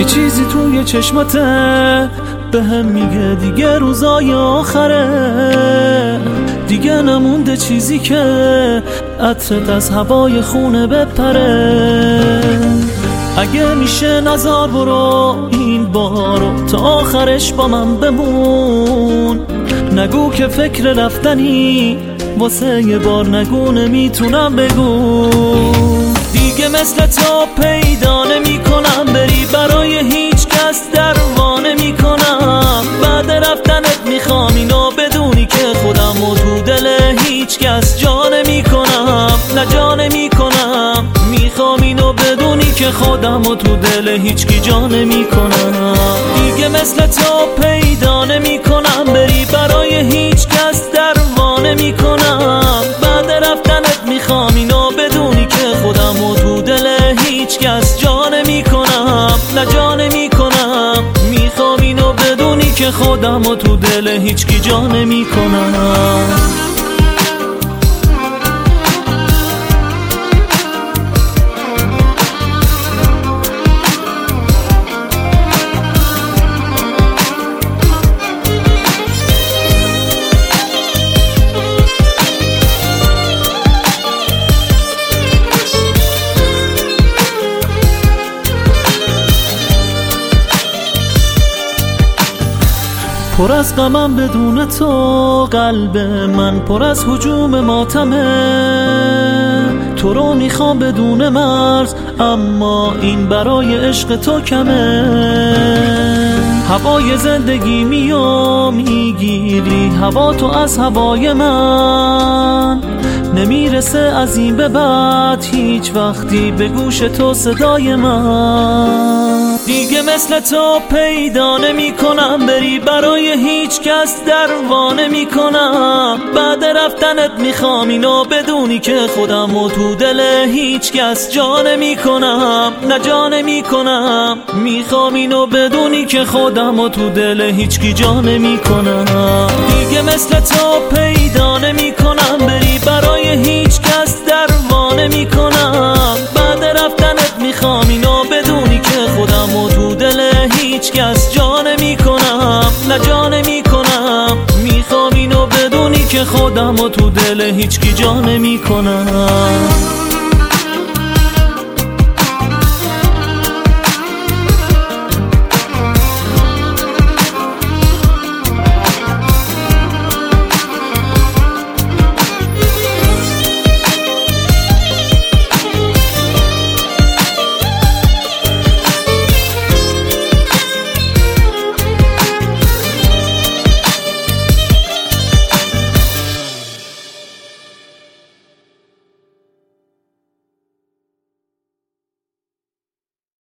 یه چیزی توی چشمته به هم میگه دیگه روزای آخره، دیگه نمونده چیزی که عطرت از هوای خونه بپره. اگه میشه نزار برو این بارو تا آخرش با من بمون، نگو که فکر رفتنی واسه یه بار نگو، نمیتونم بگو. دیگه مثل تو پیدا نمی کنم بری، برای هیچ کس دروا نمی کنم. بعد رفتنت میخوام اینو بدونی که خودم و تو دل هیچ کس جا نمی کنم، نه جا نمی کنم. میخوام اینو بدونی که خودم و تو دل هیچ کی جا نمی کنم. دیگه مثل تو پیدا نمی کنم بری، برای هیچ کس دروا نمی کنم. بعد رفتنت میخوام اینو بدونی که خودم و تو دل هیچ کس جا نمی کنم، نه جا نمی کنم. میخوام اینو بدونی که خودم و تو دل هیچ کی جا نمی کنم. پر از غمم بدون تو، قلب من پر از هجوم ماتمه. تو رو میخوام بدون مرز، اما این برای عشق تو کمه. هوای زندگی میگیری، هوا تو از هوای من نمیرسه از این به بعد هیچ وقتی به گوش تو صدای من. دیگه مثل تو پیدا نمی کنم بری، برای هیچ کس دروا نمی کنم. بعد رفتنت میخوام اینو بدونی که خودم و تو دل هیچ کس جا نمی کنم، نه جا نمی کنم. میخوام اینو بدونی که خودم و تو دل هیچ کی جا نمی کنم. دیگه مثل تو پیدا نمی کنم بری، برای هیچ کس دروا نمی کنم. بعد رفتنت میخوام اینو بدونی که خودم و تو دل هیچ کس جا نمی کنم، نه جا نمی کنم. میخوام اینو بدونی که خودم و تو دل هیچ کی جا نمی کنم.